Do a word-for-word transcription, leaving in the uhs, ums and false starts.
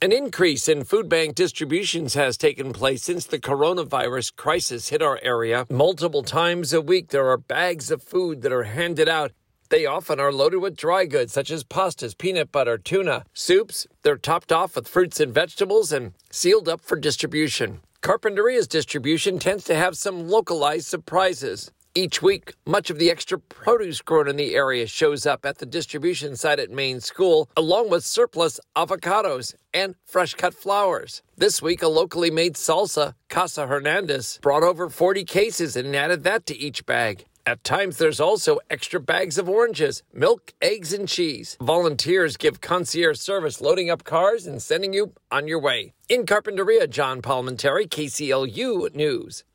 An increase in food bank distributions has taken place since the coronavirus crisis hit our area. Multiple times a week, there are bags of food that are handed out. They often are loaded with dry goods such as pastas, peanut butter, tuna, soups. They're topped off with fruits and vegetables and sealed up for distribution. Carpinteria's distribution tends to have some localized surprises. Each week, much of the extra produce grown in the area shows up at the distribution site at Main School, along with surplus avocados and fresh-cut flowers. This week, a locally made salsa, Casa Hernandez, brought over forty cases and added that to each bag. At times, there's also extra bags of oranges, milk, eggs, and cheese. Volunteers give concierge service, loading up cars and sending you on your way. In Carpinteria, John Palmentary, K C L U News.